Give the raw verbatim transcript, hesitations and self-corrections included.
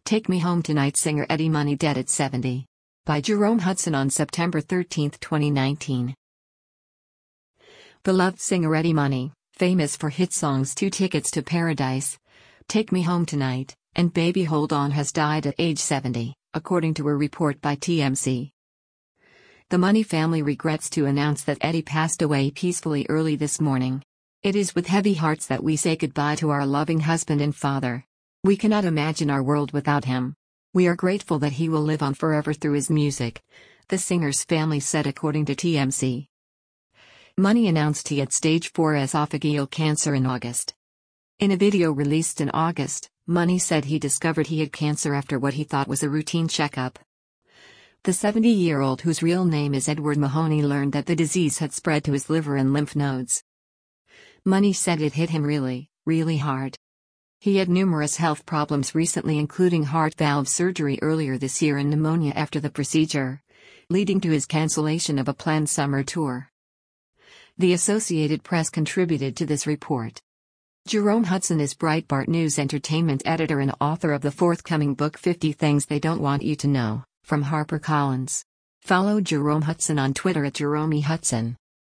Take Me Home Tonight singer Eddie Money dead at seventy. By Jerome Hudson on September thirteenth, twenty nineteen. Beloved singer Eddie Money, famous for hit songs Two Tickets to Paradise, Take Me Home Tonight, and Baby Hold On, has died at age seventy, according to a report by T M Z. The Money family regrets to announce that Eddie passed away peacefully early this morning. It is with heavy hearts that we say goodbye to our loving husband and father. We cannot imagine our world without him. We are grateful that he will live on forever through his music, the singer's family said according to T M Z. Money announced he had stage four esophageal cancer in August. In a video released in August, Money said he discovered he had cancer after what he thought was a routine checkup. The seventy-year-old, whose real name is Edward Mahoney, learned that the disease had spread to his liver and lymph nodes. Money said it hit him really, really hard. He had numerous health problems recently, including heart valve surgery earlier this year and pneumonia after the procedure, leading to his cancellation of a planned summer tour. The Associated Press contributed to this report. Jerome Hudson is Breitbart News entertainment editor and author of the forthcoming book fifty Things They Don't Want You to Know, from HarperCollins. Follow Jerome Hudson on Twitter at Jerome Hudson.